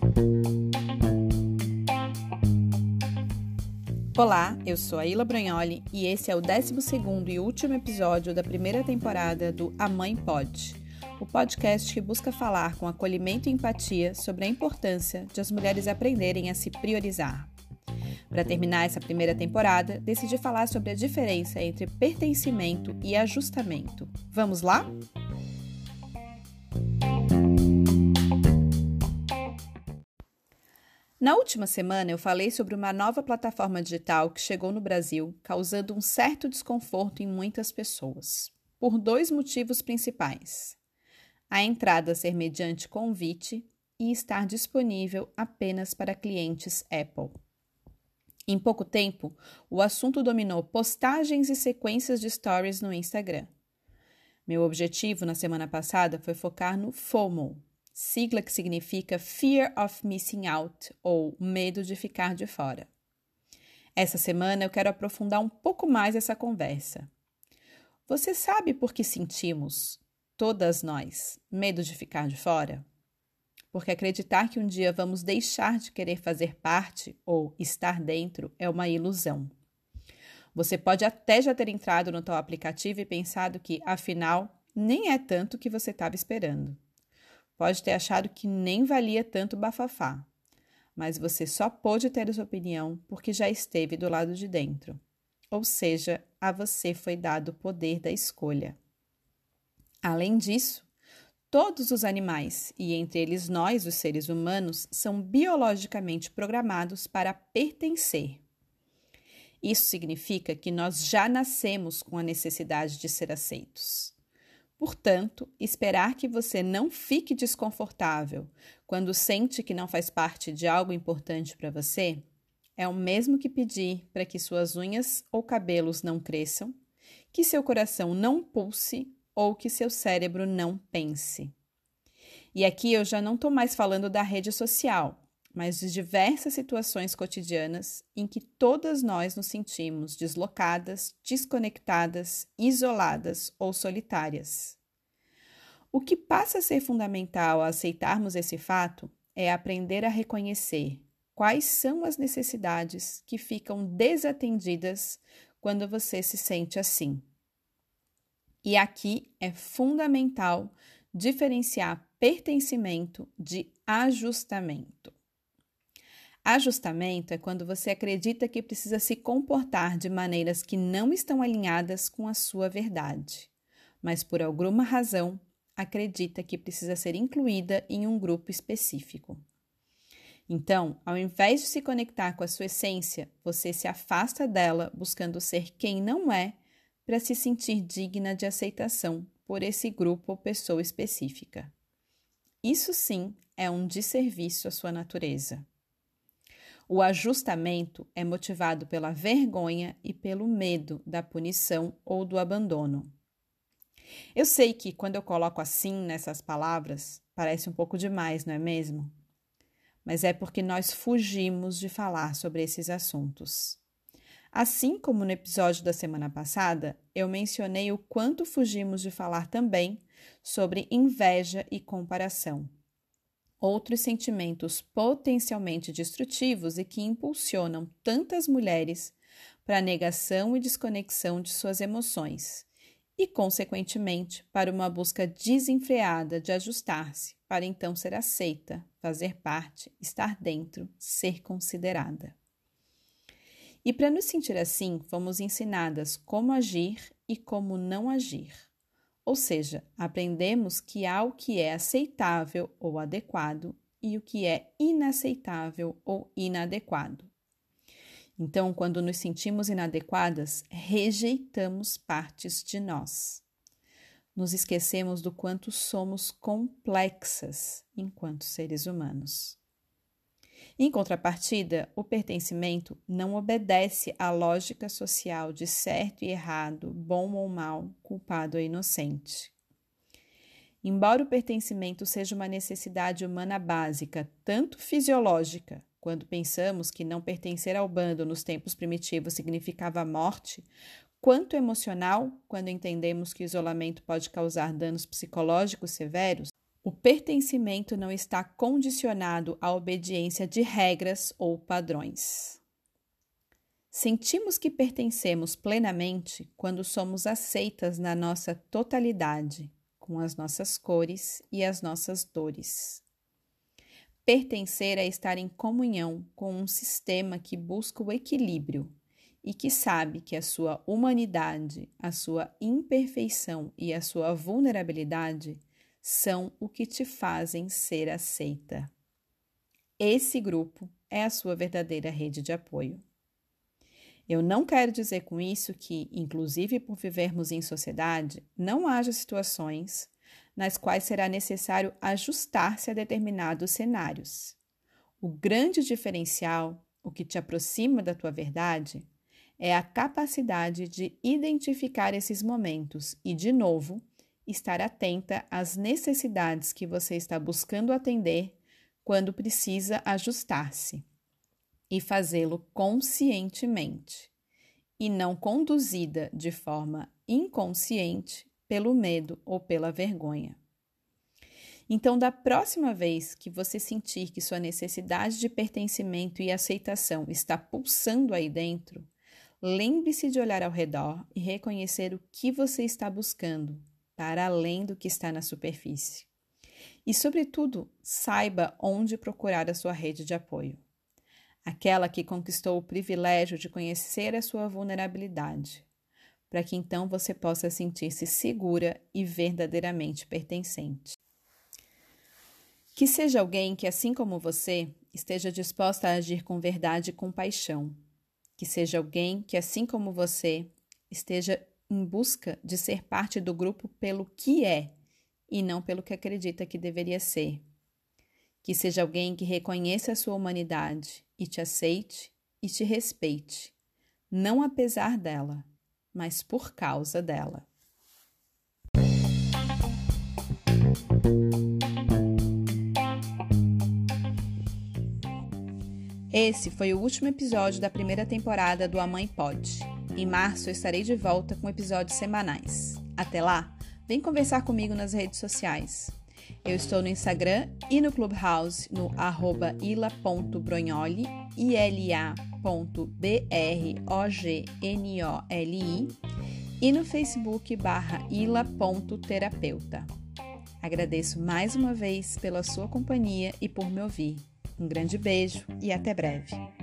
Olá, eu sou a Ila Bragnoli e esse é o 12º e último episódio da primeira temporada do A Mãe Pode, o podcast que busca falar com acolhimento e empatia sobre a importância de as mulheres aprenderem a se priorizar. Para terminar essa primeira temporada, decidi falar sobre a diferença entre pertencimento e ajustamento. Vamos lá? Na última semana, eu falei sobre uma nova plataforma digital que chegou no Brasil, causando um certo desconforto em muitas pessoas, por 2 motivos principais: a entrada ser mediante convite e estar disponível apenas para clientes Apple. Em pouco tempo, o assunto dominou postagens e sequências de stories no Instagram. Meu objetivo na semana passada foi focar no FOMO, sigla que significa Fear of Missing Out, ou medo de ficar de fora. Essa semana eu quero aprofundar um pouco mais essa conversa. Você sabe por que sentimos, todas nós, medo de ficar de fora? Porque acreditar que um dia vamos deixar de querer fazer parte ou estar dentro é uma ilusão. Você pode até já ter entrado no tal aplicativo e pensado que, afinal, nem é tanto o que você estava esperando. Pode ter achado que nem valia tanto bafafá, mas você só pôde ter essa opinião porque já esteve do lado de dentro. Ou seja, a você foi dado o poder da escolha. Além disso, todos os animais, e entre eles nós, os seres humanos, são biologicamente programados para pertencer. Isso significa que nós já nascemos com a necessidade de ser aceitos. Portanto, esperar que você não fique desconfortável quando sente que não faz parte de algo importante para você é o mesmo que pedir para que suas unhas ou cabelos não cresçam, que seu coração não pulse ou que seu cérebro não pense. E aqui eu já não estou mais falando da rede social, mas de diversas situações cotidianas em que todas nós nos sentimos deslocadas, desconectadas, isoladas ou solitárias. O que passa a ser fundamental ao aceitarmos esse fato é aprender a reconhecer quais são as necessidades que ficam desatendidas quando você se sente assim. E aqui é fundamental diferenciar pertencimento de ajustamento. Ajustamento é quando você acredita que precisa se comportar de maneiras que não estão alinhadas com a sua verdade, mas por alguma razão acredita que precisa ser incluída em um grupo específico. Então, ao invés de se conectar com a sua essência, você se afasta dela buscando ser quem não é para se sentir digna de aceitação por esse grupo ou pessoa específica. Isso sim é um desserviço à sua natureza. O ajustamento é motivado pela vergonha e pelo medo da punição ou do abandono. Eu sei que quando eu coloco assim nessas palavras, parece um pouco demais, não é mesmo? Mas é porque nós fugimos de falar sobre esses assuntos. Assim como no episódio da semana passada, eu mencionei o quanto fugimos de falar também sobre inveja e comparação. Outros sentimentos potencialmente destrutivos e que impulsionam tantas mulheres para a negação e desconexão de suas emoções e, consequentemente, para uma busca desenfreada de ajustar-se para então ser aceita, fazer parte, estar dentro, ser considerada. E para nos sentir assim, fomos ensinadas como agir e como não agir. Ou seja, aprendemos que há o que é aceitável ou adequado e o que é inaceitável ou inadequado. Então, quando nos sentimos inadequadas, rejeitamos partes de nós. Nos esquecemos do quanto somos complexas enquanto seres humanos. Em contrapartida, o pertencimento não obedece à lógica social de certo e errado, bom ou mal, culpado ou inocente. Embora o pertencimento seja uma necessidade humana básica, tanto fisiológica, quando pensamos que não pertencer ao bando nos tempos primitivos significava morte, quanto emocional, quando entendemos que o isolamento pode causar danos psicológicos severos, O pertencimento não está condicionado à obediência de regras ou padrões. Sentimos que pertencemos plenamente quando somos aceitas na nossa totalidade, com as nossas cores e as nossas dores. Pertencer é estar em comunhão com um sistema que busca o equilíbrio e que sabe que a sua humanidade, a sua imperfeição e a sua vulnerabilidade são o que te fazem ser aceita. Esse grupo é a sua verdadeira rede de apoio. Eu não quero dizer com isso que, inclusive por vivermos em sociedade, não haja situações nas quais será necessário ajustar-se a determinados cenários. O grande diferencial, o que te aproxima da tua verdade, é a capacidade de identificar esses momentos e, de novo, estar atenta às necessidades que você está buscando atender quando precisa ajustar-se e fazê-lo conscientemente e não conduzida de forma inconsciente pelo medo ou pela vergonha. Então, da próxima vez que você sentir que sua necessidade de pertencimento e aceitação está pulsando aí dentro, lembre-se de olhar ao redor e reconhecer o que você está buscando, para além do que está na superfície. E, sobretudo, saiba onde procurar a sua rede de apoio. Aquela que conquistou o privilégio de conhecer a sua vulnerabilidade, para que então você possa sentir-se segura e verdadeiramente pertencente. Que seja alguém que, assim como você, esteja disposta a agir com verdade e compaixão. Que seja alguém que, assim como você, esteja em busca de ser parte do grupo pelo que é e não pelo que acredita que deveria ser. Que seja alguém que reconheça a sua humanidade e te aceite e te respeite, não apesar dela, mas por causa dela. Esse foi o último episódio da primeira temporada do A Mãe Pode. Em março eu estarei de volta com episódios semanais. Até lá, vem conversar comigo nas redes sociais. Eu estou no Instagram e no Clubhouse no @ila.brognoli, ila.brognoli, e no Facebook /ila.terapeuta. Agradeço mais uma vez pela sua companhia e por me ouvir. Um grande beijo e até breve.